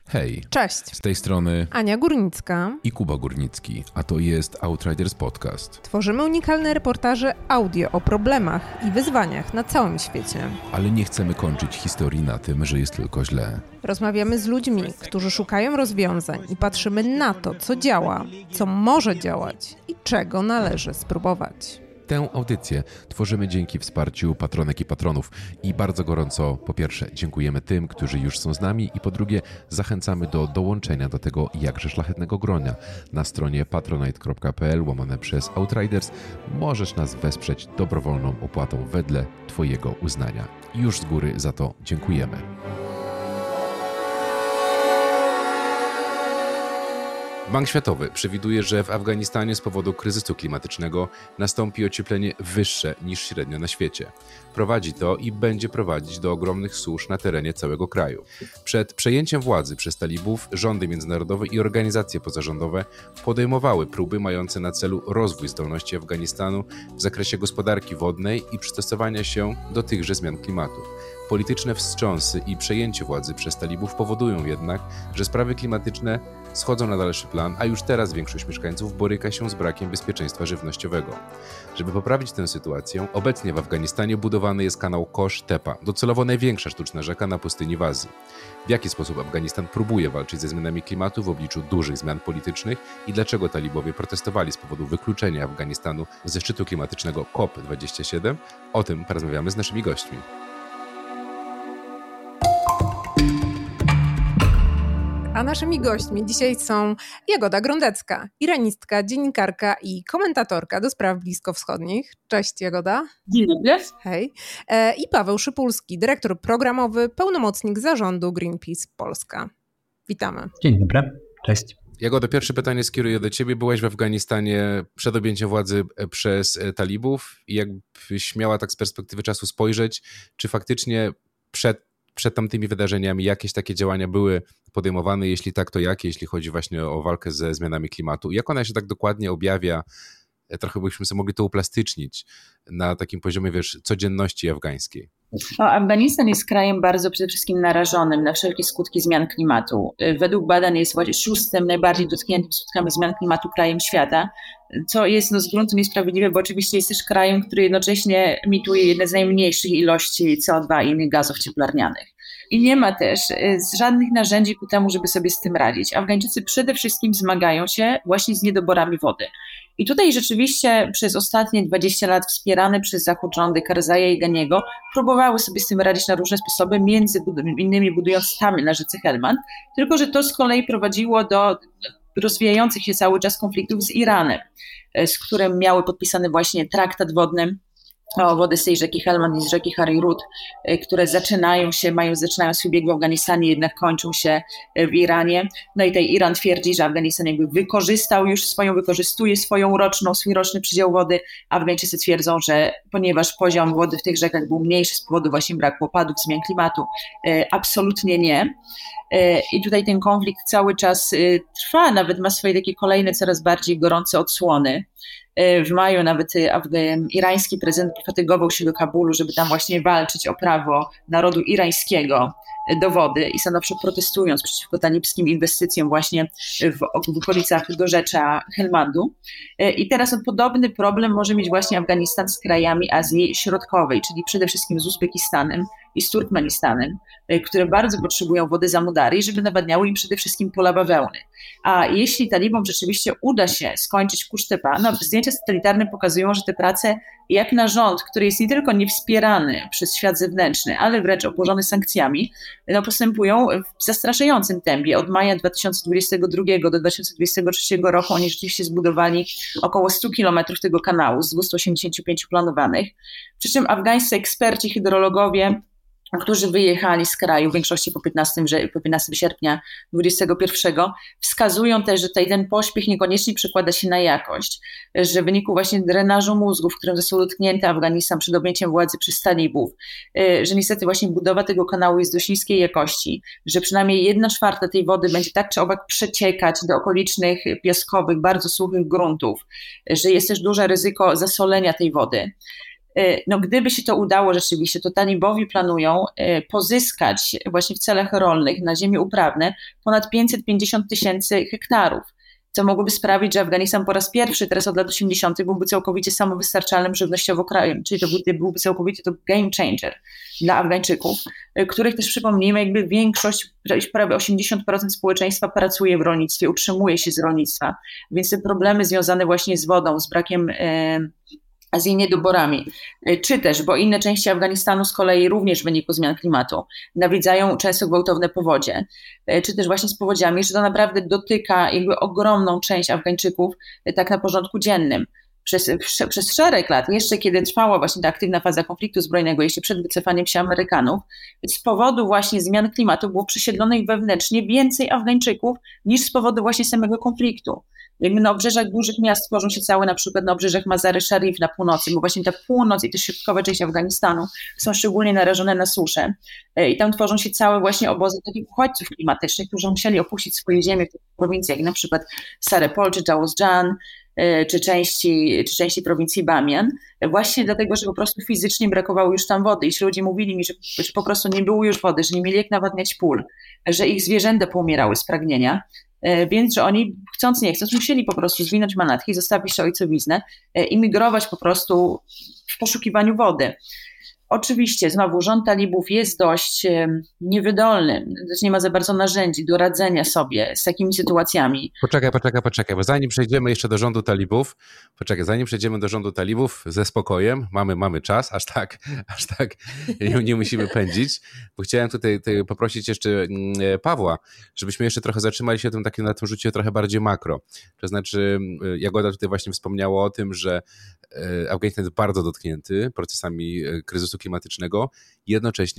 Hej, cześć. Z tej strony Ania Górnicka i Kuba Górnicki, a to jest Outriders Podcast. Tworzymy unikalne reportaże audio o problemach i wyzwaniach na całym świecie. Ale nie chcemy kończyć historii na tym, że jest tylko źle. Rozmawiamy z ludźmi, którzy szukają rozwiązań i patrzymy na to, co działa, co może działać i czego należy spróbować. Tę audycję tworzymy dzięki wsparciu patronek i patronów i bardzo gorąco po pierwsze dziękujemy tym, którzy już są z nami i po drugie zachęcamy do dołączenia do tego jakże szlachetnego gronia. Na stronie patronite.pl/Outriders możesz nas wesprzeć dobrowolną opłatą wedle Twojego uznania. Już z góry za to dziękujemy. Bank Światowy przewiduje, że w Afganistanie z powodu kryzysu klimatycznego nastąpi ocieplenie wyższe niż średnio na świecie. Prowadzi to i będzie prowadzić do ogromnych susz na terenie całego kraju. Przed przejęciem władzy przez talibów rządy międzynarodowe i organizacje pozarządowe podejmowały próby mające na celu rozwój zdolności Afganistanu w zakresie gospodarki wodnej i przystosowania się do tychże zmian klimatu. Polityczne wstrząsy i przejęcie władzy przez talibów powodują jednak, że sprawy klimatyczne schodzą na dalszy plan, a już teraz większość mieszkańców boryka się z brakiem bezpieczeństwa żywnościowego. Żeby poprawić tę sytuację, obecnie w Afganistanie budowany jest kanał Kosz-Tepa, docelowo największa sztuczna rzeka na pustyni w Azji. W jaki sposób Afganistan próbuje walczyć ze zmianami klimatu w obliczu dużych zmian politycznych i dlaczego talibowie protestowali z powodu wykluczenia Afganistanu ze szczytu klimatycznego COP27? O tym porozmawiamy z naszymi gośćmi. A naszymi gośćmi dzisiaj są Jagoda Grondecka, iranistka, dziennikarka i komentatorka do spraw bliskowschodnich. Cześć Jagoda. Dzień dobry. Hej. I Paweł Szypulski, dyrektor programowy, pełnomocnik zarządu Greenpeace Polska. Witamy. Dzień dobry, cześć. Jagoda, pierwsze pytanie skieruję do Ciebie. Byłaś w Afganistanie przed objęciem władzy przez talibów i jakbyś miała tak z perspektywy czasu spojrzeć, czy faktycznie przed tamtymi wydarzeniami jakieś takie działania były podejmowane, jeśli tak, to jakie, jeśli chodzi właśnie o walkę ze zmianami klimatu? Jak ona się tak dokładnie objawia? Trochę byśmy sobie mogli to uplastycznić na takim poziomie, codzienności afgańskiej. Afganistan jest krajem bardzo przede wszystkim narażonym na wszelkie skutki zmian klimatu. Według badań jest właśnie 6. najbardziej dotkniętym skutkami zmian klimatu krajem świata, co jest z gruntu niesprawiedliwe, bo oczywiście jest też krajem, który jednocześnie emituje jedne z najmniejszych ilości CO2 i innych gazów cieplarnianych. I nie ma też żadnych narzędzi ku temu, żeby sobie z tym radzić. Afgańczycy przede wszystkim zmagają się właśnie z niedoborami wody. I tutaj rzeczywiście przez ostatnie 20 lat wspierane przez Zachód rządy Karzaja i Ganiego próbowały sobie z tym radzić na różne sposoby, między innymi budując tamy na rzece Helmand, tylko że to z kolei prowadziło do rozwijających się cały czas konfliktów z Iranem, z którym miały podpisany właśnie traktat wodny o wody z tej rzeki Helmand i z rzeki Harirut, które zaczynają swój bieg w Afganistanie, jednak kończą się w Iranie. No i tutaj Iran twierdzi, że Afganistan jakby wykorzystuje swój roczny przydział wody. Afgańczycy twierdzą, że ponieważ poziom wody w tych rzekach był mniejszy z powodu właśnie braku opadów, zmian klimatu, absolutnie nie. I tutaj ten konflikt cały czas trwa, nawet ma swoje takie kolejne, coraz bardziej gorące odsłony. W maju nawet irański prezydent pofatygował się do Kabulu, żeby tam właśnie walczyć o prawo narodu irańskiego do wody i stanowczo protestując przeciwko talibskim inwestycjom właśnie w okolicach dorzecza Helmandu. I teraz podobny problem może mieć właśnie Afganistan z krajami Azji Środkowej, czyli przede wszystkim z Uzbekistanem i z Turkmenistanem, które bardzo potrzebują wody z Amudari, żeby nawadniały im przede wszystkim pola bawełny. A jeśli talibom rzeczywiście uda się skończyć Kosz-Tepa, zdjęcia satelitarne pokazują, że te prace jak na rząd, który jest nie tylko niewspierany przez świat zewnętrzny, ale wręcz obłożony sankcjami, postępują w zastraszającym tempie. Od maja 2022 do 2023 roku oni rzeczywiście zbudowali około 100 kilometrów tego kanału z 285 planowanych. Przy czym afgańscy eksperci, hydrologowie, którzy wyjechali z kraju w większości po 15 sierpnia 2021, wskazują też, że ten pośpiech niekoniecznie przekłada się na jakość, że w wyniku właśnie drenażu mózgu, w którym został dotknięty Afganistan przed objęciem władzy przez talibów, że niestety właśnie budowa tego kanału jest dość niskiej jakości, że przynajmniej 1/4 tej wody będzie tak czy owak przeciekać do okolicznych piaskowych, bardzo suchych gruntów, że jest też duże ryzyko zasolenia tej wody. No, gdyby się to udało rzeczywiście, to talibowie planują pozyskać właśnie w celach rolnych na ziemie uprawne ponad 550 000 hektarów, co mogłoby sprawić, że Afganistan po raz pierwszy teraz od lat 80. byłby całkowicie samowystarczalnym żywnościowo krajem, czyli to byłby całkowicie to game changer dla Afgańczyków, których też przypomnijmy, jakby większość, prawie 80% społeczeństwa pracuje w rolnictwie, utrzymuje się z rolnictwa, więc te problemy związane właśnie z wodą, z brakiem z jej niedoborami, czy też, bo inne części Afganistanu z kolei również w wyniku zmian klimatu nawiedzają często gwałtowne powodzie, czy też właśnie z powodziami, że to naprawdę dotyka jakby ogromną część Afgańczyków tak na porządku dziennym. Przez szereg lat, jeszcze kiedy trwała właśnie ta aktywna faza konfliktu zbrojnego, jeszcze przed wycofaniem się Amerykanów, z powodu właśnie zmian klimatu było przesiedlonych wewnętrznie więcej Afgańczyków niż z powodu właśnie samego konfliktu. Jakby na obrzeżach dużych miast tworzą się całe, na przykład na obrzeżach Mazary Sharif na północy, bo właśnie ta północ i też środkowa część Afganistanu są szczególnie narażone na suszę. I tam tworzą się całe właśnie obozy takich uchodźców klimatycznych, którzy musieli opuścić swoje ziemię w prowincjach, jak na przykład Sarepol czy Jawzjan, czy części prowincji Bamian, właśnie dlatego, że po prostu fizycznie brakowało już tam wody i ci ludzie mówili mi, że po prostu nie było już wody, że nie mieli jak nawadniać pól, że ich zwierzęta poumierały z pragnienia, więc że oni chcąc nie chcąc musieli po prostu zwinąć manatki, zostawić ojcowiznę i migrować po prostu w poszukiwaniu wody. Oczywiście, znowu, rząd talibów jest dość niewydolny, też nie ma za bardzo narzędzi do radzenia sobie z takimi sytuacjami. Poczekaj, bo zanim przejdziemy jeszcze do rządu talibów, ze spokojem, mamy czas, aż tak nie musimy pędzić, bo chciałem tutaj poprosić jeszcze Pawła, żebyśmy jeszcze trochę zatrzymali się na tym rzucie trochę bardziej makro. To znaczy, Jagoda tutaj właśnie wspomniała o tym, że Afganistan jest bardzo dotknięty procesami kryzysu klimatycznego, jednocześnie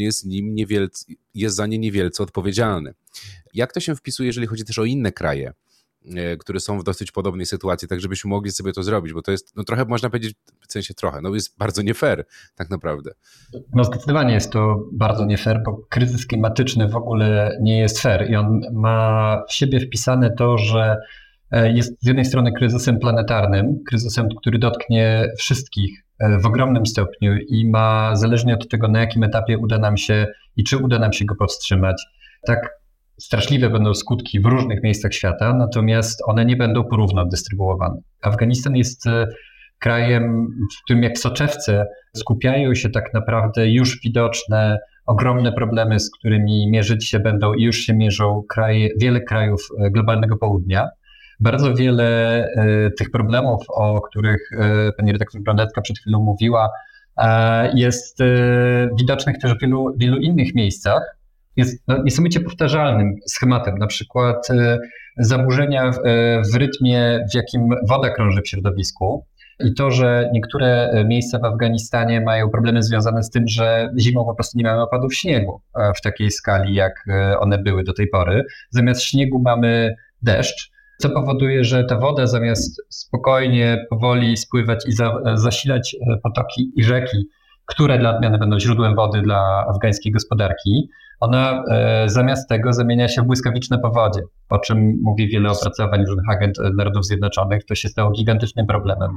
jest za nie niewielce odpowiedzialny. Jak to się wpisuje, jeżeli chodzi też o inne kraje, które są w dosyć podobnej sytuacji, tak żebyśmy mogli sobie to zrobić, bo to jest, trochę można powiedzieć, w sensie trochę, jest bardzo nie fair tak naprawdę. Zdecydowanie jest to bardzo nie fair, bo kryzys klimatyczny w ogóle nie jest fair i on ma w siebie wpisane to, że jest z jednej strony kryzysem planetarnym, kryzysem, który dotknie wszystkich w ogromnym stopniu i ma, zależnie od tego, na jakim etapie uda nam się i czy uda nam się go powstrzymać, tak straszliwe będą skutki w różnych miejscach świata, natomiast one nie będą porówno dystrybuowane. Afganistan jest krajem, w którym jak w soczewce skupiają się tak naprawdę już widoczne ogromne problemy, z którymi mierzyć się będą i już się mierzą wiele krajów globalnego południa. Bardzo wiele tych problemów, o których pani redaktor Grondecka przed chwilą mówiła, jest widocznych też w wielu innych miejscach. Jest niesamowicie powtarzalnym schematem, na przykład zaburzenia w rytmie, w jakim woda krąży w środowisku i to, że niektóre miejsca w Afganistanie mają problemy związane z tym, że zimą po prostu nie mamy opadów śniegu w takiej skali, jak one były do tej pory. Zamiast śniegu mamy deszcz, co powoduje, że ta woda zamiast spokojnie, powoli spływać i zasilać potoki i rzeki, które dla odmiany będą źródłem wody dla afgańskiej gospodarki, ona zamiast tego zamienia się w błyskawiczne powodzie, o czym mówi wiele opracowań różnych agent Narodów Zjednoczonych. To się stało gigantycznym problemem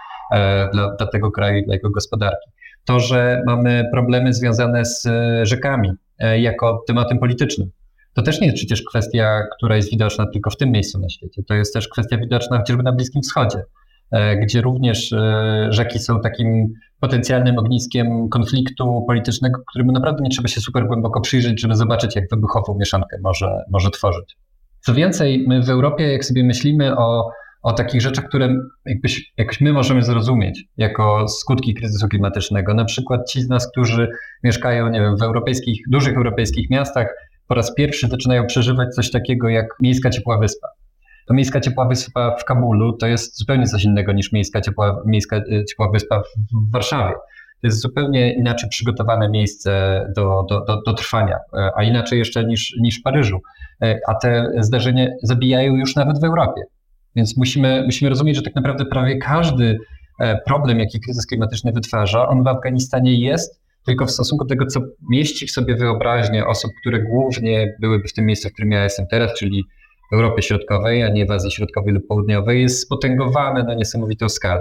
dla tego kraju i dla jego gospodarki. To, że mamy problemy związane z rzekami jako tematem politycznym. To też nie jest przecież kwestia, która jest widoczna tylko w tym miejscu na świecie. To jest też kwestia widoczna chociażby na Bliskim Wschodzie, gdzie również rzeki są takim potencjalnym ogniskiem konfliktu politycznego, któremu naprawdę nie trzeba się super głęboko przyjrzeć, żeby zobaczyć, jak wybuchową mieszankę może tworzyć. Co więcej, my w Europie, jak sobie myślimy o takich rzeczach, które jakoś my możemy zrozumieć jako skutki kryzysu klimatycznego, na przykład ci z nas, którzy mieszkają, nie wiem, w dużych europejskich miastach, po raz pierwszy zaczynają przeżywać coś takiego jak miejska ciepła wyspa. To miejska ciepła wyspa w Kabulu to jest zupełnie coś innego niż miejska ciepła wyspa w Warszawie. To jest zupełnie inaczej przygotowane miejsce do trwania, a inaczej jeszcze niż w Paryżu. A te zdarzenia zabijają już nawet w Europie. Więc musimy rozumieć, że tak naprawdę prawie każdy problem, jaki kryzys klimatyczny wytwarza, on w Afganistanie jest, tylko w stosunku do tego, co mieści w sobie wyobraźnię osób, które głównie byłyby w tym miejscu, w którym ja jestem teraz, czyli w Europie Środkowej, a nie w Azji Środkowej lub Południowej, jest spotęgowane na niesamowitą skalę.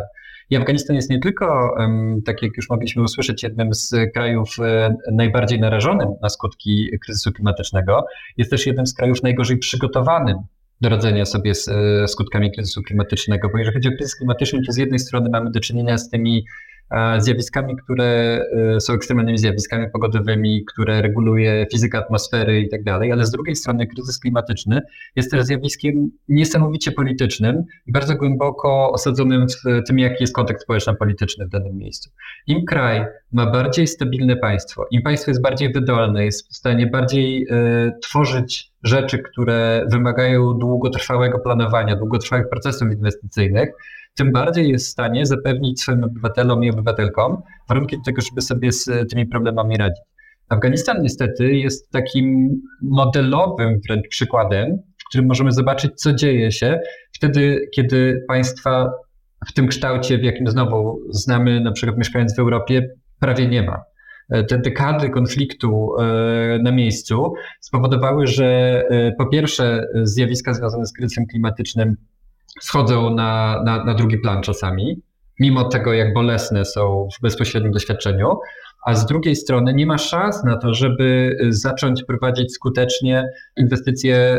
I Afganistan jest nie tylko, tak jak już mogliśmy usłyszeć, jednym z krajów najbardziej narażonym na skutki kryzysu klimatycznego, jest też jednym z krajów najgorzej przygotowanym do radzenia sobie z skutkami kryzysu klimatycznego, bo jeżeli chodzi o kryzys klimatyczny, to z jednej strony mamy do czynienia z tymi zjawiskami, które są ekstremalnymi zjawiskami pogodowymi, które reguluje fizyka atmosfery i tak dalej, ale z drugiej strony kryzys klimatyczny jest też zjawiskiem niesamowicie politycznym i bardzo głęboko osadzonym w tym, jaki jest kontekst społeczno-polityczny w danym miejscu. Im kraj ma bardziej stabilne państwo, im państwo jest bardziej wydolne, jest w stanie bardziej tworzyć rzeczy, które wymagają długotrwałego planowania, długotrwałych procesów inwestycyjnych, tym bardziej jest w stanie zapewnić swoim obywatelom i obywatelkom warunki do tego, żeby sobie z tymi problemami radzić. Afganistan niestety jest takim modelowym wręcz przykładem, w którym możemy zobaczyć, co dzieje się wtedy, kiedy państwa w tym kształcie, w jakim znowu znamy, na przykład mieszkając w Europie, prawie nie ma. Te dekady konfliktu na miejscu spowodowały, że po pierwsze zjawiska związane z kryzysem klimatycznym schodzą na drugi plan czasami, mimo tego, jak bolesne są w bezpośrednim doświadczeniu, a z drugiej strony nie ma szans na to, żeby zacząć prowadzić skutecznie inwestycje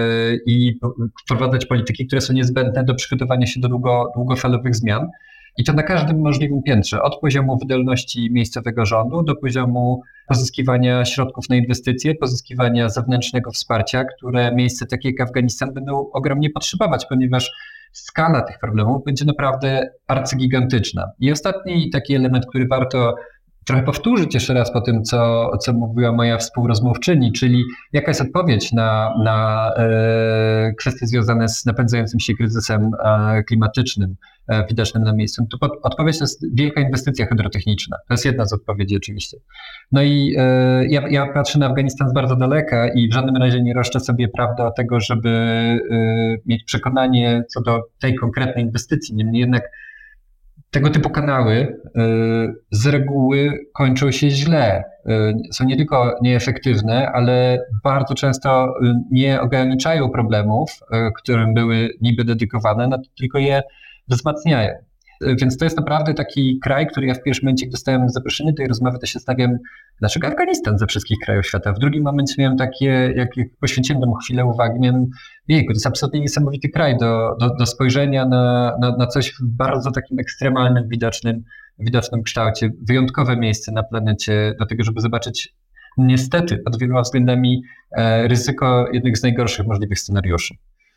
i wprowadzać polityki, które są niezbędne do przygotowania się do długofalowych zmian. I to na każdym możliwym piętrze, od poziomu wydolności miejscowego rządu do poziomu pozyskiwania środków na inwestycje, pozyskiwania zewnętrznego wsparcia, które miejsce takie jak Afganistan będą ogromnie potrzebować, ponieważ skala tych problemów będzie naprawdę arcygigantyczna. I ostatni taki element, który warto trochę powtórzyć jeszcze raz po tym, co mówiła moja współrozmówczyni, czyli jaka jest odpowiedź na kwestie związane z napędzającym się kryzysem klimatycznym widocznym na miejscu. To odpowiedź to jest wielka inwestycja hydrotechniczna. To jest jedna z odpowiedzi oczywiście. No i ja patrzę na Afganistan z bardzo daleka i w żadnym razie nie roszczę sobie prawdy o tego, żeby mieć przekonanie co do tej konkretnej inwestycji. Niemniej jednak tego typu kanały z reguły kończą się źle. Są nie tylko nieefektywne, ale bardzo często nie ograniczają problemów, którym były niby dedykowane, no tylko je wzmacniają. Więc to jest naprawdę taki kraj, który ja w pierwszym momencie, jak dostałem zaproszenie do tej rozmowy, to się zastanawiam, dlaczego Afganistan ze wszystkich krajów świata. W drugim momencie miałem takie, jak poświęciłem temu chwilę uwagi, miałem, jejku, to jest absolutnie niesamowity kraj do spojrzenia na coś w bardzo takim ekstremalnym, widocznym kształcie. Wyjątkowe miejsce na planecie do tego, żeby zobaczyć niestety pod wieloma względami ryzyko jednych z najgorszych możliwych scenariuszy.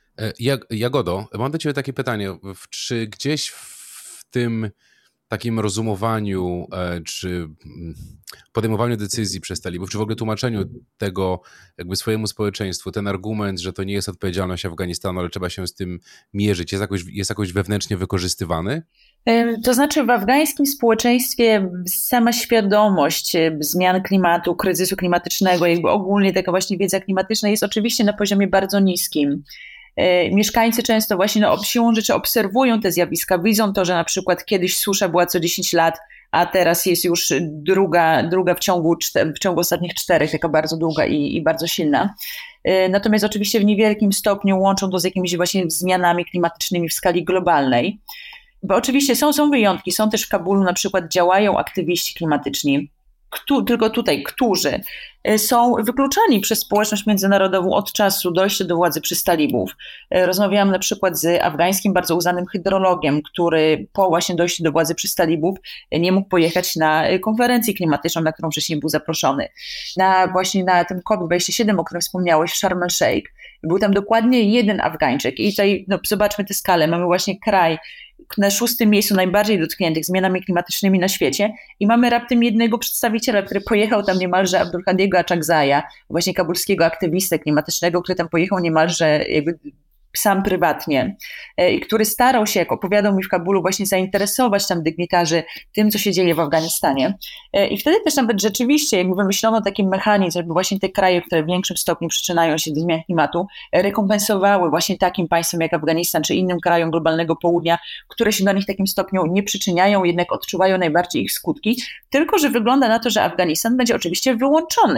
Jagodo, mam do ciebie takie pytanie. Czy gdzieś w tym takim rozumowaniu, czy podejmowaniu decyzji przez talibów, czy w ogóle tłumaczeniu tego jakby swojemu społeczeństwu, ten argument, że to nie jest odpowiedzialność Afganistanu, ale trzeba się z tym mierzyć, jest jakoś wewnętrznie wykorzystywany? To znaczy w afgańskim społeczeństwie sama świadomość zmian klimatu, kryzysu klimatycznego, jakby ogólnie taka właśnie wiedza klimatyczna jest oczywiście na poziomie bardzo niskim. Mieszkańcy często właśnie siłą rzeczy obserwują te zjawiska, widzą to, że na przykład kiedyś susza była co 10 lat, a teraz jest już druga w ciągu ostatnich 4, taka bardzo długa i bardzo silna. Natomiast oczywiście w niewielkim stopniu łączą to z jakimiś właśnie zmianami klimatycznymi w skali globalnej. Bo oczywiście są wyjątki, są też w Kabulu na przykład działają aktywiści klimatyczni, tylko tutaj, którzy są wykluczani przez społeczność międzynarodową od czasu dojścia do władzy przez talibów. Rozmawiałam na przykład z afgańskim bardzo uznanym hydrologiem, który po właśnie dojściu do władzy przez talibów nie mógł pojechać na konferencję klimatyczną, na którą wcześniej był zaproszony. Właśnie na tym COP27, o którym wspomniałeś, w Sharm el-Sheikh, był tam dokładnie jeden Afgańczyk. I tutaj zobaczmy tę skalę. Mamy właśnie kraj na 6. miejscu najbardziej dotkniętych zmianami klimatycznymi na świecie i mamy raptem jednego przedstawiciela, który pojechał tam niemalże, Abdulhadiego Achakzaja, właśnie kabulskiego aktywistę klimatycznego, który tam pojechał niemalże jakby sam prywatnie i który starał się, jak opowiadał mi w Kabulu, właśnie zainteresować tam dygnitarzy tym, co się dzieje w Afganistanie. I wtedy też nawet rzeczywiście jakby wymyślono taki mechanizm, żeby właśnie te kraje, które w większym stopniu przyczyniają się do zmian klimatu, rekompensowały właśnie takim państwom jak Afganistan czy innym krajom globalnego południa, które się do nich w takim stopniu nie przyczyniają, jednak odczuwają najbardziej ich skutki, tylko że wygląda na to, że Afganistan będzie oczywiście wyłączony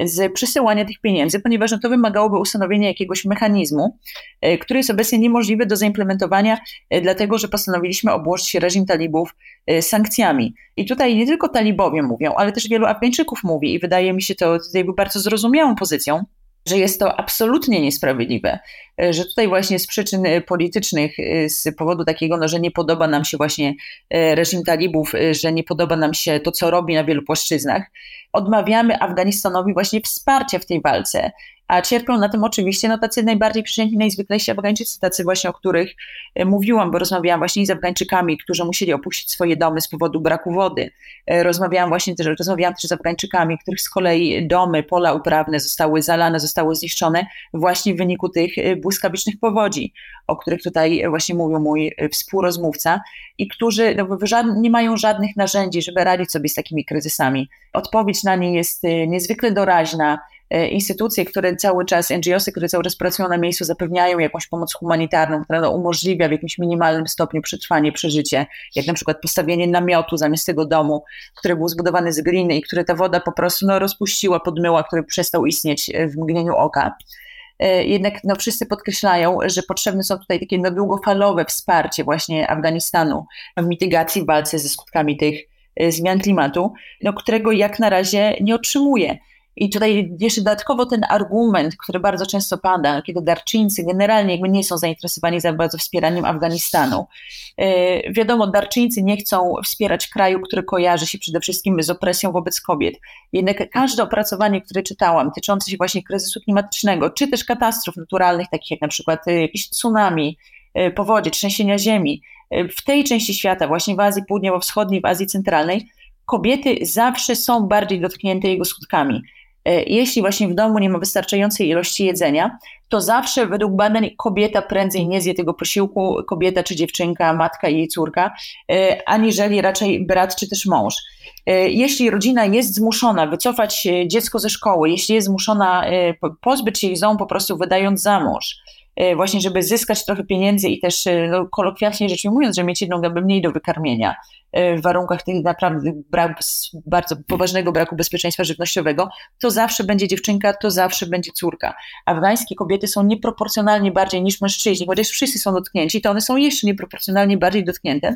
z przesyłania tych pieniędzy, ponieważ to wymagałoby ustanowienia jakiegoś mechanizmu, który jest obecnie niemożliwy do zaimplementowania, dlatego że postanowiliśmy obłożyć reżim talibów sankcjami. I tutaj nie tylko talibowie mówią, ale też wielu Afgańczyków mówi i wydaje mi się to tutaj bardzo zrozumiałą pozycją, że jest to absolutnie niesprawiedliwe, że tutaj właśnie z przyczyn politycznych, z powodu takiego, że nie podoba nam się właśnie reżim talibów, że nie podoba nam się to, co robi na wielu płaszczyznach, odmawiamy Afganistanowi właśnie wsparcia w tej walce, a cierpią na tym oczywiście tacy najbardziej przeciętni, najzwyklejsi Afgańczycy, tacy właśnie, o których mówiłam, bo rozmawiałam właśnie z Afgańczykami, którzy musieli opuścić swoje domy z powodu braku wody. Rozmawiałam też z Afgańczykami, których z kolei domy, pola uprawne zostały zalane, zostały zniszczone właśnie w wyniku tych błyskawicznych powodzi, o których tutaj właśnie mówił mój współrozmówca i którzy nie mają żadnych narzędzi, żeby radzić sobie z takimi kryzysami. Odpowiedź na nie jest niezwykle doraźna. Instytucje, które cały czas, NGO-sy, które cały czas pracują na miejscu, zapewniają jakąś pomoc humanitarną, która umożliwia w jakimś minimalnym stopniu przetrwanie, przeżycie, jak na przykład postawienie namiotu zamiast tego domu, który był zbudowany z gliny i który ta woda po prostu rozpuściła, podmyła, który przestał istnieć w mgnieniu oka. Jednak wszyscy podkreślają, że potrzebne są tutaj takie długofalowe wsparcie właśnie Afganistanu w mitygacji, w walce ze skutkami tych zmian klimatu, którego jak na razie nie otrzymuje. I tutaj jeszcze dodatkowo ten argument, który bardzo często pada, kiedy darczyńcy generalnie nie są zainteresowani za bardzo wspieraniem Afganistanu. Wiadomo, darczyńcy nie chcą wspierać kraju, który kojarzy się przede wszystkim z opresją wobec kobiet. Jednak każde opracowanie, które czytałam, tyczące się właśnie kryzysu klimatycznego, czy też katastrof naturalnych, takich jak na przykład jakieś tsunami, powodzie, trzęsienia ziemi, w tej części świata, właśnie w Azji Południowo-Wschodniej, w Azji Centralnej, kobiety zawsze są bardziej dotknięte jego skutkami. Jeśli właśnie w domu nie ma wystarczającej ilości jedzenia, to zawsze według badań kobieta prędzej nie zje tego posiłku, kobieta czy dziewczynka, matka i jej córka, aniżeli raczej brat czy też mąż. Jeśli rodzina jest zmuszona wycofać dziecko ze szkoły, jeśli jest zmuszona pozbyć się ich z domu po prostu wydając za mąż, właśnie żeby zyskać trochę pieniędzy i też kolokwialnie rzecz ujmując, że mieć jedną gębę mniej do wykarmienia w warunkach tych naprawdę bardzo poważnego braku bezpieczeństwa żywnościowego, to zawsze będzie dziewczynka, to zawsze będzie córka. Afgańskie kobiety są nieproporcjonalnie bardziej niż mężczyźni, chociaż wszyscy są dotknięci, to one są jeszcze nieproporcjonalnie bardziej dotknięte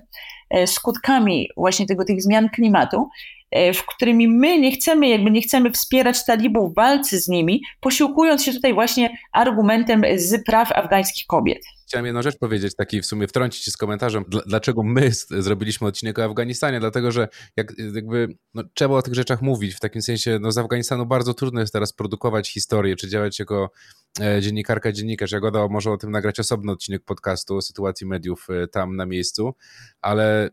skutkami właśnie tych zmian klimatu, w którymi my nie chcemy wspierać talibów w walce z nimi, posiłkując się tutaj właśnie argumentem z praw afgańskich kobiet. Chciałem jedną rzecz powiedzieć, w sumie wtrącić się z komentarzem, dlaczego my zrobiliśmy odcinek o Afganistanie, dlatego że trzeba o tych rzeczach mówić, w takim sensie z Afganistanu bardzo trudno jest teraz produkować historię, czy działać jako dziennikarz. Jagoda może o tym nagrać osobny odcinek podcastu o sytuacji mediów tam na miejscu, ale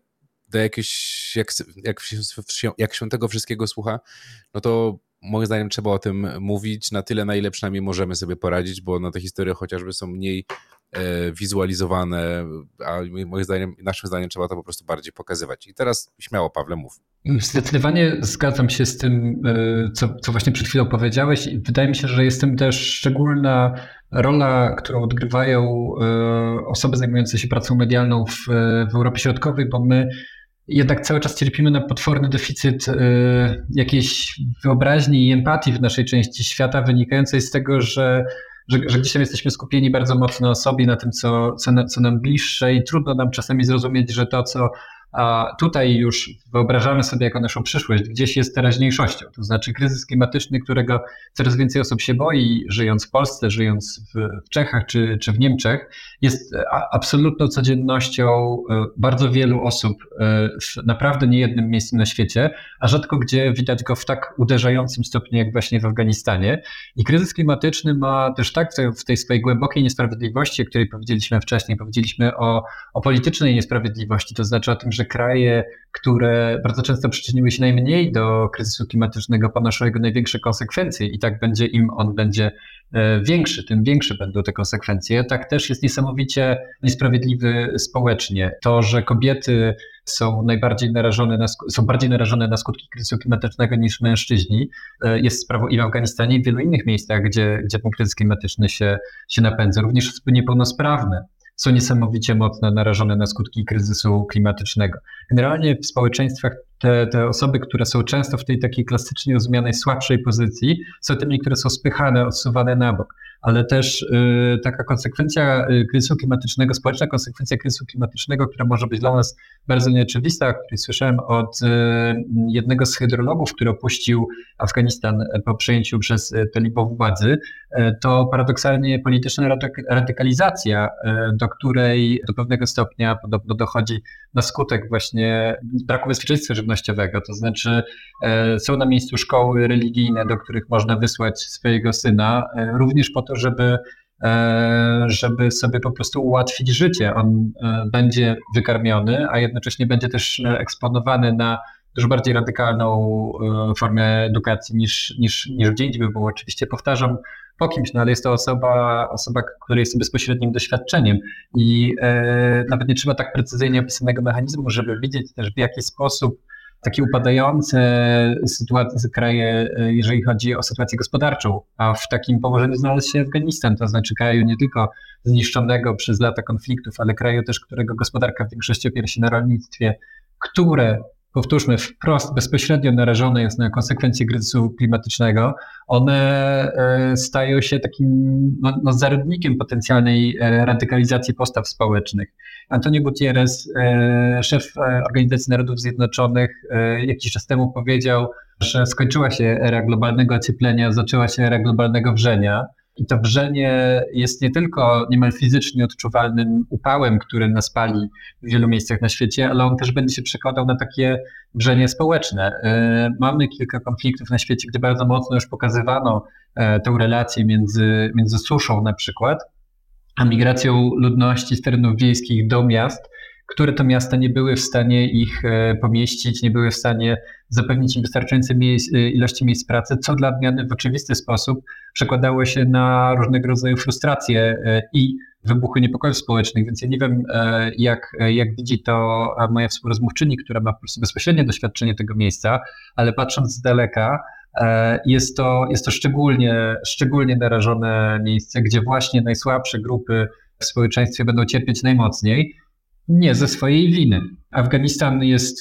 jak się tego wszystkiego słucha, to moim zdaniem trzeba o tym mówić na tyle, na ile przynajmniej możemy sobie poradzić, bo te historie chociażby są mniej wizualizowane, a naszym zdaniem trzeba to po prostu bardziej pokazywać. I teraz śmiało, Pawle, mów. Zdecydowanie zgadzam się z tym, co właśnie przed chwilą powiedziałeś. Wydaje mi się, że jest tym też szczególna rola, którą odgrywają osoby zajmujące się pracą medialną w Europie Środkowej, bo my jednak cały czas cierpimy na potworny deficyt jakiejś wyobraźni i empatii w naszej części świata, wynikającej z tego, że gdzieś tam jesteśmy skupieni bardzo mocno na sobie, na tym, co nam bliższe i trudno nam czasami zrozumieć, że to, co tutaj już wyobrażamy sobie jako naszą przyszłość, gdzieś jest teraźniejszością. To znaczy kryzys klimatyczny, którego coraz więcej osób się boi, żyjąc w Polsce, żyjąc w Czechach czy w Niemczech, jest absolutną codziennością bardzo wielu osób w naprawdę niejednym miejscu na świecie, a rzadko gdzie widać go w tak uderzającym stopniu jak właśnie w Afganistanie. I kryzys klimatyczny ma też w tej swojej głębokiej niesprawiedliwości, o której powiedzieliśmy wcześniej, powiedzieliśmy o politycznej niesprawiedliwości, to znaczy o tym, że kraje, które bardzo często przyczyniły się najmniej do kryzysu klimatycznego, ponoszą jego największe konsekwencje i tak on będzie większy, tym większe będą te konsekwencje. Tak też jest niesamowicie niesprawiedliwy społecznie. To, że kobiety są bardziej narażone na skutki kryzysu klimatycznego niż mężczyźni, jest sprawą i w Afganistanie, i w wielu innych miejscach, gdzie ten kryzys klimatyczny się napędza. Również osoby niepełnosprawne są niesamowicie mocno narażone na skutki kryzysu klimatycznego. Generalnie w społeczeństwach te osoby, które są często w tej takiej klasycznie rozumianej słabszej pozycji, są tymi, które są spychane, odsuwane na bok. Ale też taka konsekwencja kryzysu klimatycznego, społeczna konsekwencja kryzysu klimatycznego, która może być dla nas bardzo nieoczywista, o której słyszałem od jednego z hydrologów, który opuścił Afganistan po przejęciu przez talibów władzy, to paradoksalnie polityczna radykalizacja, do której do pewnego stopnia podobno dochodzi na skutek właśnie braku bezpieczeństwa żywnościowego. To znaczy są na miejscu szkoły religijne, do których można wysłać swojego syna, również po to, żeby sobie po prostu ułatwić życie. On będzie wykarmiony, a jednocześnie będzie też eksponowany na dużo bardziej radykalną formę edukacji niż gdzie indziej by było. Oczywiście powtarzam po kimś, no ale jest to osoba, która jest bezpośrednim doświadczeniem i nawet nie trzeba tak precyzyjnie opisanego mechanizmu, żeby widzieć też w jaki sposób takie upadające sytuacje kraje, jeżeli chodzi o sytuację gospodarczą, a w takim położeniu znalazł się Afganistan, to znaczy kraju nie tylko zniszczonego przez lata konfliktów, ale kraju też, którego gospodarka w większości opiera się na rolnictwie, które, powtórzmy, wprost bezpośrednio narażone jest na konsekwencje kryzysu klimatycznego, one stają się takim zarodnikiem potencjalnej radykalizacji postaw społecznych. Antonio Guterres, szef Organizacji Narodów Zjednoczonych, jakiś czas temu powiedział, że skończyła się era globalnego ocieplenia, zaczęła się era globalnego wrzenia. I to wrzenie jest nie tylko niemal fizycznie odczuwalnym upałem, który nas pali w wielu miejscach na świecie, ale on też będzie się przekładał na takie wrzenie społeczne. Mamy kilka konfliktów na świecie, gdzie bardzo mocno już pokazywano tę relację między suszą na przykład, a migracją ludności z terenów wiejskich do miast, które to miasta nie były w stanie ich pomieścić, nie były w stanie zapewnić im wystarczającej ilości miejsc pracy, co dla odmiany w oczywisty sposób przekładało się na różnego rodzaju frustracje i wybuchy niepokojów społecznych, więc ja nie wiem, jak widzi to moja współrozmówczyni, która ma po prostu bezpośrednie doświadczenie tego miejsca, ale patrząc z daleka, jest to szczególnie narażone miejsce, gdzie właśnie najsłabsze grupy w społeczeństwie będą cierpieć najmocniej, nie ze swojej winy. Afganistan jest,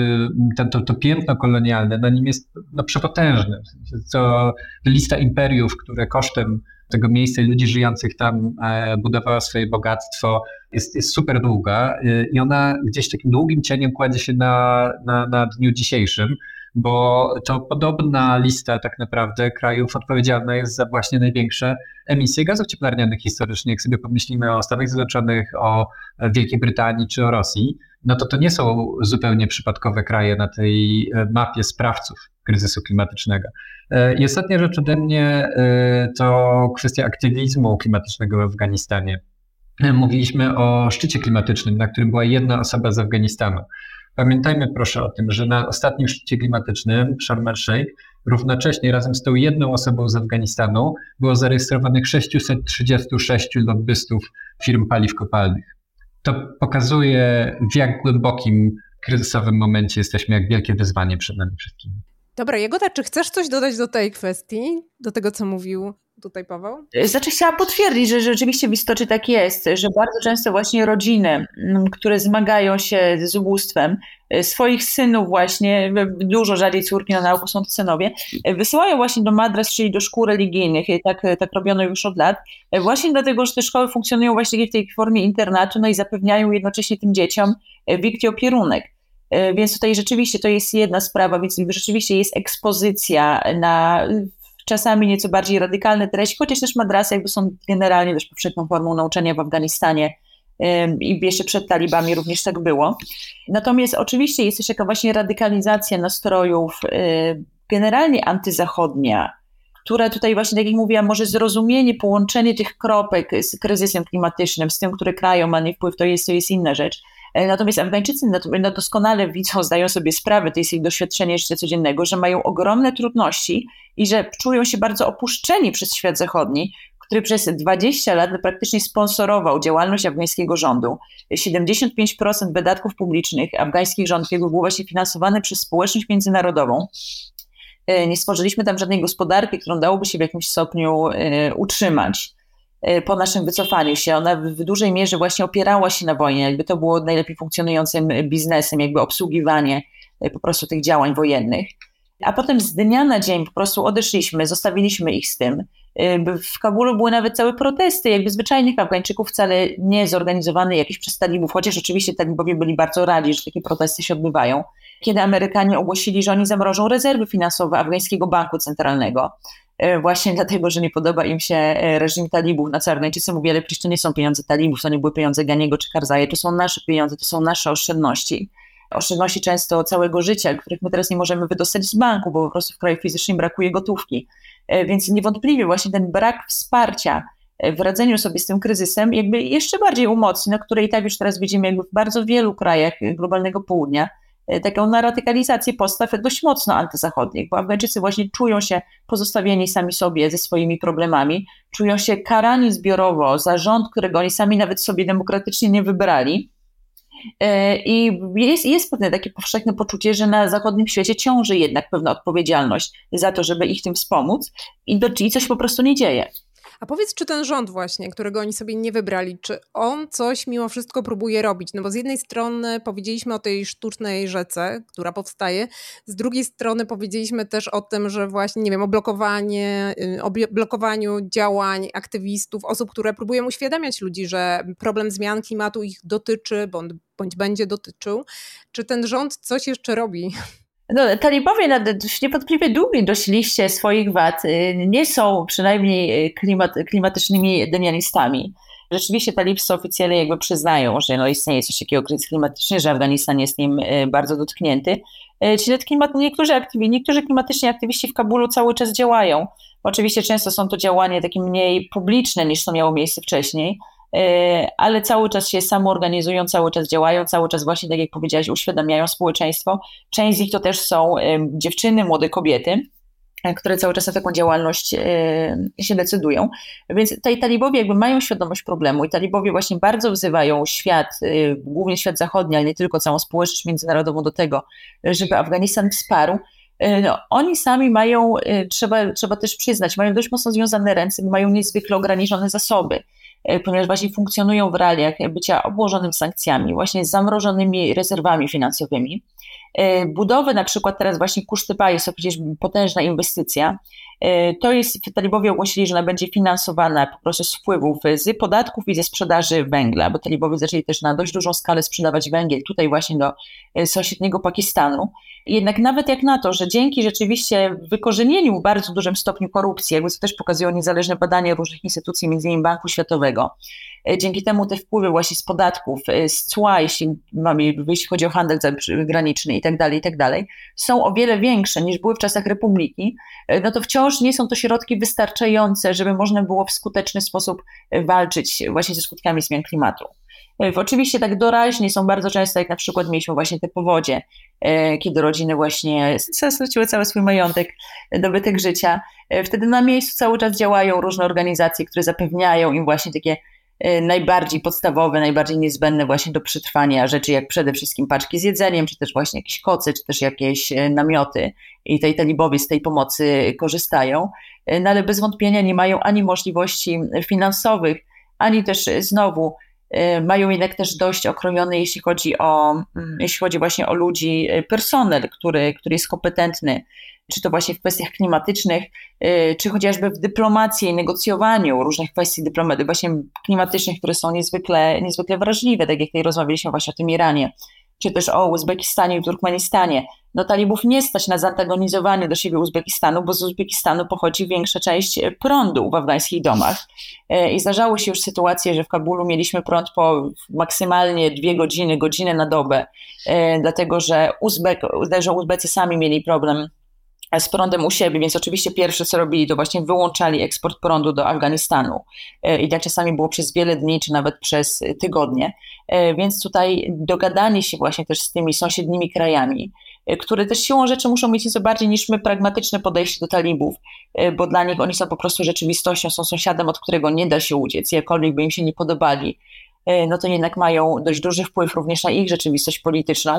to piętno kolonialne na nim jest przepotężne. To lista imperiów, które kosztem tego miejsca i ludzi żyjących tam budowała swoje bogactwo, jest super długa i ona gdzieś takim długim cieniem kładzie się na dniu dzisiejszym, bo to podobna lista tak naprawdę krajów odpowiedzialna jest za właśnie największe emisje gazów cieplarnianych historycznie. Jak sobie pomyślimy o Stanach Zjednoczonych, o Wielkiej Brytanii czy o Rosji, no to nie są zupełnie przypadkowe kraje na tej mapie sprawców kryzysu klimatycznego. I ostatnia rzecz ode mnie to kwestia aktywizmu klimatycznego w Afganistanie. Mówiliśmy o szczycie klimatycznym, na którym była jedna osoba z Afganistanu. Pamiętajmy proszę o tym, że na ostatnim szczycie klimatycznym w Sharm el-Sheikh równocześnie razem z tą jedną osobą z Afganistanu było zarejestrowanych 636 lobbystów firm paliw kopalnych. To pokazuje, w jak głębokim kryzysowym momencie jesteśmy, jak wielkie wyzwanie przed nami wszystkimi. Dobra, Jagoda, czy chcesz coś dodać do tej kwestii, do tego, co mówił tutaj Paweł? Znaczy chciałam potwierdzić, że rzeczywiście w istocie tak jest, że bardzo często właśnie rodziny, które zmagają się z ubóstwem, swoich synów właśnie, dużo rzadziej córki na nauku są to synowie, wysyłają właśnie do madras, czyli do szkół religijnych i tak robiono już od lat, właśnie dlatego, że te szkoły funkcjonują właśnie w tej formie internatu, no i zapewniają jednocześnie tym dzieciom wielki opierunek. Więc tutaj rzeczywiście to jest jedna sprawa, więc rzeczywiście jest ekspozycja na czasami nieco bardziej radykalne treści, chociaż też madrasy jakby są generalnie też powszechną formą nauczania w Afganistanie i jeszcze przed talibami również tak było. Natomiast oczywiście jest też taka właśnie radykalizacja nastrojów generalnie antyzachodnia, która tutaj właśnie, tak jak mówiłam, może zrozumienie, połączenie tych kropek z kryzysem klimatycznym, z tym, który krają ma nie wpływ, to jest inna rzecz. Natomiast Afgańczycy doskonale widzą, zdają sobie sprawę, to jest ich doświadczenie życia codziennego, że mają ogromne trudności i że czują się bardzo opuszczeni przez świat zachodni, który przez 20 lat praktycznie sponsorował działalność afgańskiego rządu. 75% wydatków publicznych afgańskich rządów było właśnie finansowane przez społeczność międzynarodową. Nie stworzyliśmy tam żadnej gospodarki, którą dałoby się w jakimś stopniu utrzymać po naszym wycofaniu się. Ona w dużej mierze właśnie opierała się na wojnie, jakby to było najlepiej funkcjonującym biznesem, jakby obsługiwanie po prostu tych działań wojennych. A potem z dnia na dzień po prostu odeszliśmy, zostawiliśmy ich z tym. W Kabulu były nawet całe protesty jakby zwyczajnych Afgańczyków, wcale nie zorganizowane jakieś przez talibów, chociaż oczywiście talibowie byli bardzo radzi, że takie protesty się odbywają. Kiedy Amerykanie ogłosili, że oni zamrożą rezerwy finansowe Afgańskiego Banku Centralnego, właśnie dlatego, że nie podoba im się reżim talibów, na co Afgańczycy mówili, ale przecież to nie są pieniądze talibów, to nie były pieniądze Ganiego czy Karzaja, to są nasze pieniądze, to są nasze oszczędności. Oszczędności często całego życia, których my teraz nie możemy wydostać z banku, bo po prostu w kraju fizycznym brakuje gotówki. Więc niewątpliwie właśnie ten brak wsparcia w radzeniu sobie z tym kryzysem jakby jeszcze bardziej umocni, na której tak już teraz widzimy jakby w bardzo wielu krajach globalnego południa, taką na radykalizację postaw dość mocno antyzachodnich, bo Afgańczycy właśnie czują się pozostawieni sami sobie ze swoimi problemami, czują się karani zbiorowo za rząd, którego oni sami nawet sobie demokratycznie nie wybrali. I jest pewne takie powszechne poczucie, że na zachodnim świecie ciąży jednak pewna odpowiedzialność za to, żeby ich tym wspomóc i coś po prostu nie dzieje. A powiedz, czy ten rząd właśnie, którego oni sobie nie wybrali, czy on coś mimo wszystko próbuje robić? No bo z jednej strony powiedzieliśmy o tej sztucznej rzece, która powstaje, z drugiej strony powiedzieliśmy też o tym, że właśnie, nie wiem, o blokowaniu działań aktywistów, osób, które próbują uświadamiać ludzi, że problem zmian klimatu ich dotyczy, bądź będzie dotyczył. Czy ten rząd coś jeszcze robi? No, talibowie na niewątpliwie długi dość liście swoich wad nie są przynajmniej klimatycznymi denialistami. Rzeczywiście talibscy oficjalnie jakby przyznają, że istnieje coś takiego kryzys klimatyczny, że Afganistan jest nim bardzo dotknięty. Niektórzy klimatyczni aktywiści w Kabulu cały czas działają. Oczywiście często są to działania takie mniej publiczne niż to miało miejsce wcześniej, ale cały czas się samoorganizują, cały czas działają, cały czas właśnie, tak jak powiedziałaś, uświadamiają społeczeństwo. Część z nich to też są dziewczyny, młode kobiety, które cały czas na taką działalność się decydują. Więc talibowie jakby mają świadomość problemu i talibowie właśnie bardzo wzywają świat, głównie świat zachodni, ale nie tylko, całą społeczność międzynarodową do tego, żeby Afganistan wsparł. Oni sami mają, trzeba też przyznać, mają dość mocno związane ręce, mają niezwykle ograniczone zasoby, ponieważ właśnie funkcjonują w realiach bycia obłożonym sankcjami, właśnie z zamrożonymi rezerwami finansowymi. Budowę na przykład teraz właśnie Kusztypa jest to przecież potężna inwestycja. To jest, talibowie ogłosili, że ona będzie finansowana po prostu z wpływów z podatków i ze sprzedaży węgla, bo talibowie zaczęli też na dość dużą skalę sprzedawać węgiel tutaj właśnie do sąsiedniego Pakistanu. Jednak nawet jak na to, że dzięki rzeczywiście wykorzenieniu w bardzo dużym stopniu korupcji, jakby co też pokazują niezależne badania różnych instytucji, m.in. Banku Światowego, dzięki temu te wpływy właśnie z podatków, z cła, jeśli chodzi o handel graniczny i tak dalej, są o wiele większe niż były w czasach Republiki, no to wciąż nie są to środki wystarczające, żeby można było w skuteczny sposób walczyć właśnie ze skutkami zmian klimatu. Oczywiście tak doraźnie są bardzo często, jak na przykład mieliśmy właśnie te powodzie, kiedy rodziny właśnie straciły cały swój majątek, dobytek życia. Wtedy na miejscu cały czas działają różne organizacje, które zapewniają im właśnie takie najbardziej podstawowe, najbardziej niezbędne właśnie do przetrwania rzeczy, jak przede wszystkim paczki z jedzeniem, czy też właśnie jakieś koce, czy też jakieś namioty i talibowie z tej pomocy korzystają, no ale bez wątpienia nie mają ani możliwości finansowych, ani też znowu mają jednak też dość okrojony, jeśli chodzi właśnie o ludzi, personel, który jest kompetentny, czy to właśnie w kwestiach klimatycznych, czy chociażby w dyplomacji i negocjowaniu różnych kwestii właśnie klimatycznych, które są niezwykle wrażliwe, tak jak tutaj rozmawialiśmy właśnie o tym Iranie, czy też o Uzbekistanie i Turkmenistanie. No talibów nie stać na zantagonizowanie do siebie Uzbekistanu, bo z Uzbekistanu pochodzi większa część prądu w afgańskich domach. I zdarzały się już sytuacje, że w Kabulu mieliśmy prąd po maksymalnie 2 godziny, godzinę na dobę, dlatego że Uzbecy sami mieli problem z prądem u siebie, więc oczywiście pierwsze co robili to właśnie wyłączali eksport prądu do Afganistanu i tak czasami było przez wiele dni, czy nawet przez tygodnie, więc tutaj dogadanie się właśnie też z tymi sąsiednimi krajami, które też siłą rzeczy muszą mieć nieco bardziej niż my pragmatyczne podejście do talibów, bo dla nich oni są po prostu rzeczywistością, są sąsiadem, od którego nie da się uciec, jakkolwiek by im się nie podobali, no to jednak mają dość duży wpływ również na ich rzeczywistość polityczną.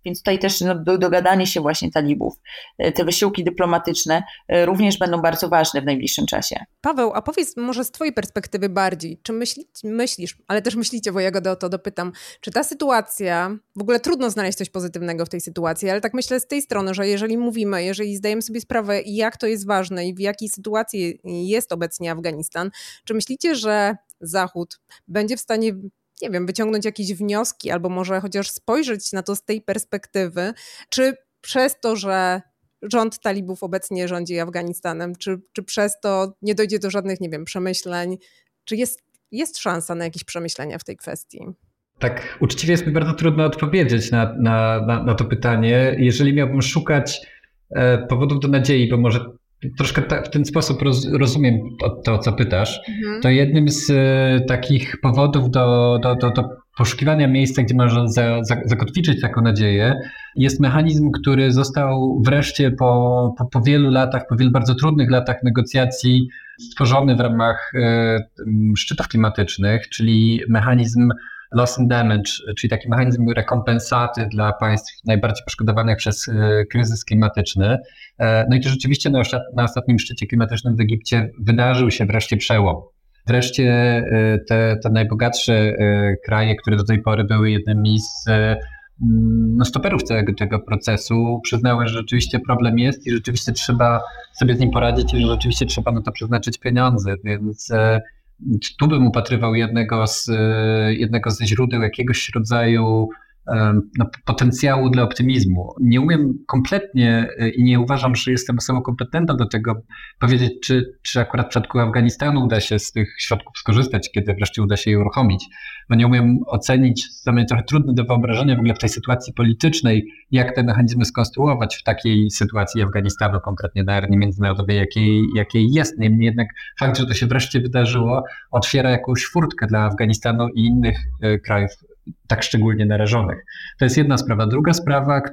Więc tutaj też dogadanie się właśnie talibów, te wysiłki dyplomatyczne również będą bardzo ważne w najbliższym czasie. Paweł, a powiedz może z twojej perspektywy bardziej, czy myślisz, ale też myślicie, bo ja go o to dopytam, czy ta sytuacja, w ogóle trudno znaleźć coś pozytywnego w tej sytuacji, ale tak myślę z tej strony, że jeżeli zdajemy sobie sprawę, jak to jest ważne i w jakiej sytuacji jest obecnie Afganistan, czy myślicie, że Zachód będzie w stanie, nie wiem, wyciągnąć jakieś wnioski albo może chociaż spojrzeć na to z tej perspektywy, czy przez to, że rząd talibów obecnie rządzi Afganistanem, czy przez to nie dojdzie do żadnych, nie wiem, przemyśleń, czy jest szansa na jakieś przemyślenia w tej kwestii? Tak, uczciwie jest mi bardzo trudno odpowiedzieć na to pytanie. Jeżeli miałbym szukać powodów do nadziei, bo może troszkę w ten sposób rozumiem to, co pytasz, to jednym z takich powodów do poszukiwania miejsca, gdzie można zakotwiczyć taką nadzieję, jest mechanizm, który został wreszcie po wielu latach, po wielu bardzo trudnych latach negocjacji stworzony w ramach szczytów klimatycznych, czyli mechanizm loss and damage, czyli taki mechanizm rekompensaty dla państw najbardziej poszkodowanych przez kryzys klimatyczny. No i to rzeczywiście na ostatnim szczycie klimatycznym w Egipcie wydarzył się wreszcie przełom. Wreszcie te najbogatsze kraje, które do tej pory były jednymi z stoperów całego tego procesu, przyznały, że rzeczywiście problem jest i rzeczywiście trzeba sobie z nim poradzić i rzeczywiście trzeba na to przeznaczyć pieniądze, więc tu bym upatrywał jednego ze źródeł jakiegoś rodzaju potencjału dla optymizmu. Nie umiem kompletnie i nie uważam, że jestem osobą kompetentną do tego powiedzieć, czy akurat w przypadku Afganistanu uda się z tych środków skorzystać, kiedy wreszcie uda się je uruchomić. Bo nie umiem ocenić, to mnie trochę trudne do wyobrażenia w ogóle w tej sytuacji politycznej, jak te mechanizmy skonstruować w takiej sytuacji Afganistanu, konkretnie na arenie międzynarodowej, jakiej jest. Niemniej jednak fakt, że to się wreszcie wydarzyło, otwiera jakąś furtkę dla Afganistanu i innych krajów tak szczególnie narażonych. To jest jedna sprawa. Druga sprawa,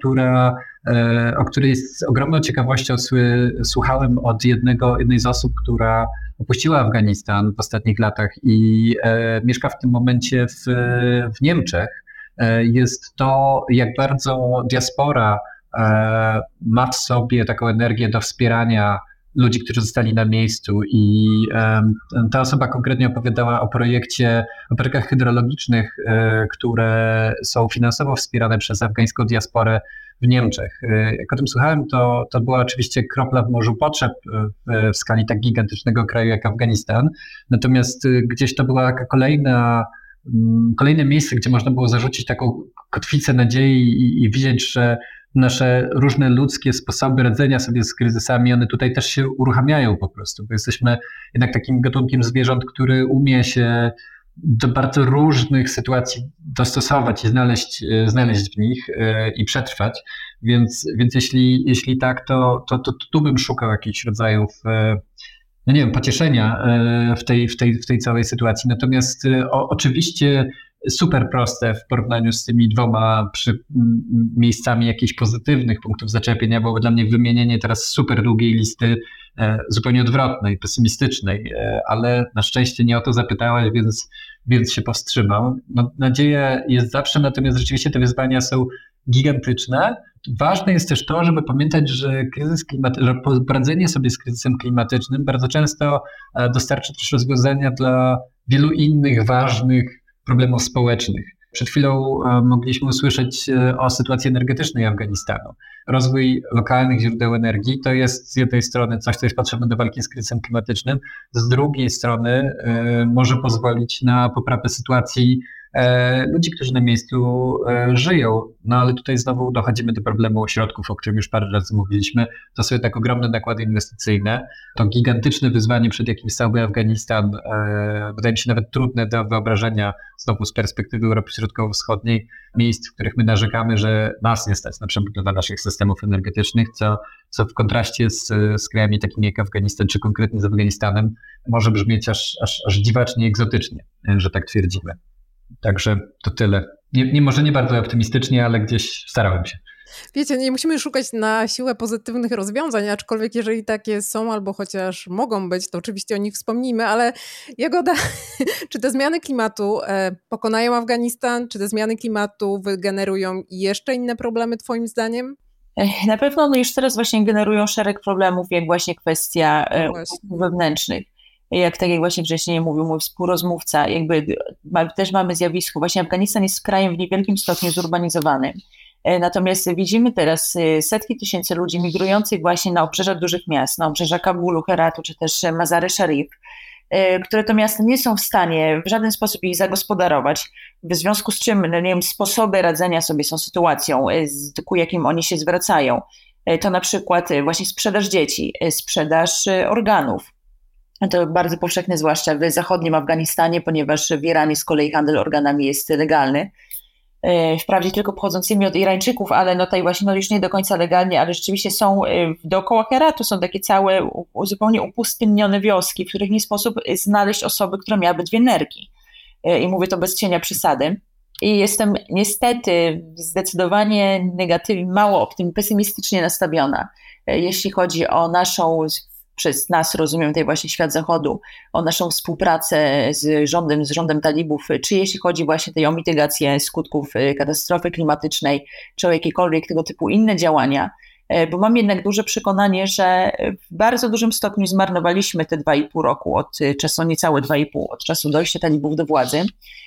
o której z ogromną ciekawością słuchałem od jednej z osób, która opuściła Afganistan w ostatnich latach i mieszka w tym momencie w Niemczech, jest to, jak bardzo diaspora ma w sobie taką energię do wspierania ludzi, którzy zostali na miejscu i ta osoba konkretnie opowiadała o projektach hydrologicznych, które są finansowo wspierane przez afgańską diasporę w Niemczech. Jak o tym słuchałem, to była oczywiście kropla w morzu potrzeb w skali tak gigantycznego kraju jak Afganistan, natomiast gdzieś to była kolejne miejsce, gdzie można było zarzucić taką kotwicę nadziei i widzieć, że nasze różne ludzkie sposoby radzenia sobie z kryzysami, one tutaj też się uruchamiają po prostu, bo jesteśmy jednak takim gatunkiem zwierząt, który umie się do bardzo różnych sytuacji dostosować i znaleźć w nich i przetrwać, więc jeśli tak, to tu bym szukał jakichś rodzajów no nie wiem, pocieszenia w tej całej sytuacji. Natomiast oczywiście super proste w porównaniu z tymi dwoma miejscami jakichś pozytywnych punktów zaczepienia, byłoby dla mnie wymienienie teraz super długiej listy zupełnie odwrotnej, pesymistycznej, ale na szczęście nie o to zapytałeś, więc się powstrzymam. No, nadzieja jest zawsze, natomiast rzeczywiście te wyzwania są gigantyczne. Ważne jest też to, żeby pamiętać, że poradzenie sobie z kryzysem klimatycznym bardzo często dostarcza też rozwiązania dla wielu innych ważnych problemów społecznych. Przed chwilą mogliśmy usłyszeć o sytuacji energetycznej Afganistanu. Rozwój lokalnych źródeł energii to jest z jednej strony coś, co jest potrzebne do walki z kryzysem klimatycznym, z drugiej strony może pozwolić na poprawę sytuacji ludzi, którzy na miejscu żyją. No ale tutaj znowu dochodzimy do problemu środków, o którym już parę razy mówiliśmy. To są tak ogromne nakłady inwestycyjne. To gigantyczne wyzwanie, przed jakim stałby Afganistan, wydaje mi się nawet trudne do wyobrażenia znowu z perspektywy Europy Środkowo-Wschodniej, miejsc, w których my narzekamy, że nas nie stać na przebudowę naszych systemów energetycznych, co w kontraście z krajami takimi jak Afganistan, czy konkretnie z Afganistanem, może brzmieć aż dziwacznie egzotycznie, że tak twierdzimy. Także to tyle. Może nie bardzo optymistycznie, ale gdzieś starałem się. Wiecie, nie musimy szukać na siłę pozytywnych rozwiązań, aczkolwiek jeżeli takie są albo chociaż mogą być, to oczywiście o nich wspomnimy, ale Jagoda, czy te zmiany klimatu pokonają Afganistan? Czy te zmiany klimatu wygenerują jeszcze inne problemy twoim zdaniem? Na pewno już teraz właśnie generują szereg problemów, jak właśnie kwestia wewnętrznych. Tak jak właśnie wcześniej mówił mój współrozmówca, też mamy zjawisko, właśnie Afganistan jest krajem w niewielkim stopniu zurbanizowanym. Natomiast widzimy teraz setki tysięcy ludzi migrujących właśnie na obrzeża dużych miast, na obrzeża Kabulu, Heratu czy też Mazar-e Sharif, które to miasta nie są w stanie w żaden sposób ich zagospodarować, w związku z czym nie wiem, sposoby radzenia sobie z tą sytuacją, ku jakim oni się zwracają, to na przykład właśnie sprzedaż dzieci, sprzedaż organów. To bardzo powszechne, zwłaszcza w zachodnim Afganistanie, ponieważ w Iranie z kolei handel organami jest legalny. Wprawdzie tylko pochodzącymi od Irańczyków, ale tutaj właśnie już nie do końca legalnie, ale rzeczywiście są dookoła Heratu, są takie całe zupełnie upustynnione wioski, w których nie sposób znaleźć osoby, która miałaby 2 nerki. I mówię to bez cienia przesady. I jestem niestety zdecydowanie negatywnie, mało pesymistycznie nastawiona, jeśli chodzi o naszą, przez nas rozumiem tutaj właśnie świat zachodu, o naszą współpracę z rządem talibów, czy jeśli chodzi właśnie tutaj o mitygację skutków katastrofy klimatycznej, czy o jakiekolwiek tego typu inne działania, bo mam jednak duże przekonanie, że w bardzo dużym stopniu zmarnowaliśmy te 2,5 roku od czasu, niecałe 2,5, od czasu dojścia talibów do władzy.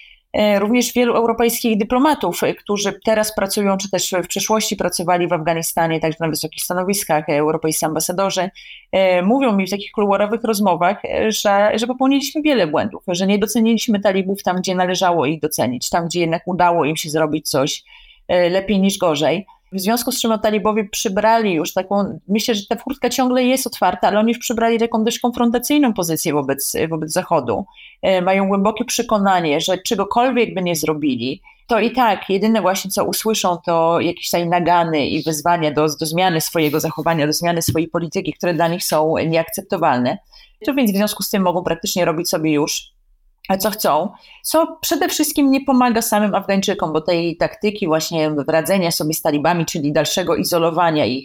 Również wielu europejskich dyplomatów, którzy teraz pracują, czy też w przeszłości pracowali w Afganistanie, także na wysokich stanowiskach, europejscy ambasadorzy, mówią mi w takich kuluarowych rozmowach, że popełniliśmy wiele błędów, że nie doceniliśmy talibów tam, gdzie należało ich docenić, tam, gdzie jednak udało im się zrobić coś lepiej niż gorzej. W związku z czym talibowie przybrali już taką, myślę, że ta furtka ciągle jest otwarta, ale oni już przybrali taką dość konfrontacyjną pozycję wobec Zachodu. Mają głębokie przekonanie, że czegokolwiek by nie zrobili, to i tak jedyne właśnie co usłyszą to jakieś tutaj nagany i wezwania do zmiany swojego zachowania, do zmiany swojej polityki, które dla nich są nieakceptowalne. To więc w związku z tym mogą praktycznie robić sobie już co chcą, co przede wszystkim nie pomaga samym Afgańczykom, bo tej taktyki właśnie radzenia sobie z talibami, czyli dalszego izolowania ich,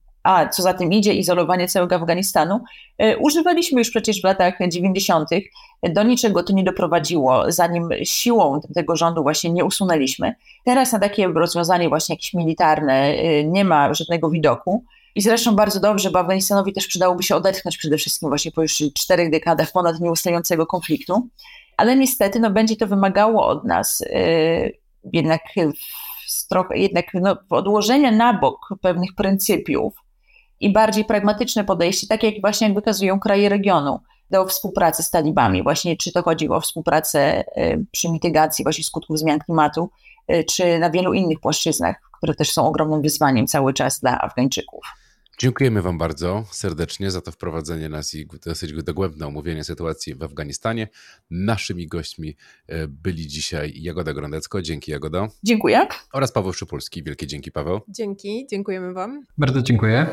a co za tym idzie, izolowanie całego Afganistanu, używaliśmy już przecież w latach 90. Do niczego to nie doprowadziło, zanim siłą tego rządu właśnie nie usunęliśmy. Teraz na takie rozwiązanie właśnie jakieś militarne nie ma żadnego widoku. I zresztą bardzo dobrze, bo Afganistanowi też przydałoby się odetchnąć przede wszystkim właśnie po już 4 dekadach ponad nieustającego konfliktu. Ale niestety będzie to wymagało od nas jednak odłożenia na bok pewnych pryncypiów i bardziej pragmatyczne podejście, tak jak właśnie wykazują kraje regionu do współpracy z talibami. Właśnie czy to chodzi o współpracę przy mitygacji właśnie skutków zmian klimatu, czy na wielu innych płaszczyznach, które też są ogromnym wyzwaniem cały czas dla Afgańczyków. Dziękujemy Wam bardzo serdecznie za to wprowadzenie nas i dosyć dogłębne omówienie sytuacji w Afganistanie. Naszymi gośćmi byli dzisiaj Jagoda Grondecko. Dzięki, Jagodo. Dziękuję. Oraz Paweł Szypulski. Wielkie dzięki, Paweł. Dziękujemy Wam. Bardzo dziękuję.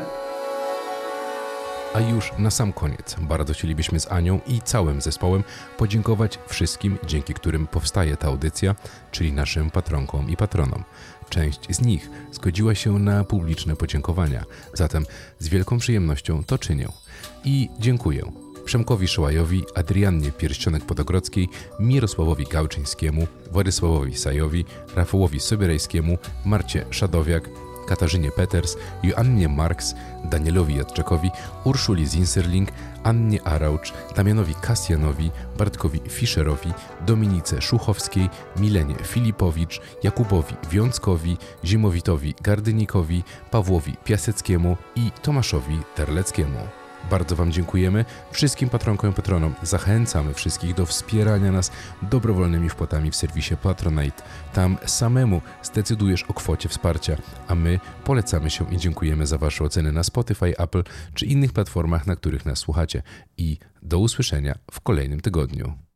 A już na sam koniec bardzo chcielibyśmy z Anią i całym zespołem podziękować wszystkim, dzięki którym powstaje ta audycja, czyli naszym patronkom i patronom. Część z nich zgodziła się na publiczne podziękowania, zatem z wielką przyjemnością to czynię. I dziękuję Przemkowi Szołajowi, Adriannie Pierścionek-Podogrodzkiej, Mirosławowi Gałczyńskiemu, Władysławowi Sajowi, Rafałowi Sobierajskiemu, Marcie Szadowiak, Katarzynie Peters, Joannie Marks, Danielowi Jadczakowi, Urszuli Zinserling, Annie Araucz, Damianowi Kasjanowi, Bartkowi Fischerowi, Dominice Szuchowskiej, Milenie Filipowicz, Jakubowi Wiązkowi, Zimowitowi Gardynikowi, Pawłowi Piaseckiemu i Tomaszowi Terleckiemu. Bardzo Wam dziękujemy. Wszystkim patronkom i patronom zachęcamy wszystkich do wspierania nas dobrowolnymi wpłatami w serwisie Patronite. Tam samemu zdecydujesz o kwocie wsparcia, a my polecamy się i dziękujemy za Wasze oceny na Spotify, Apple czy innych platformach, na których nas słuchacie. I do usłyszenia w kolejnym tygodniu.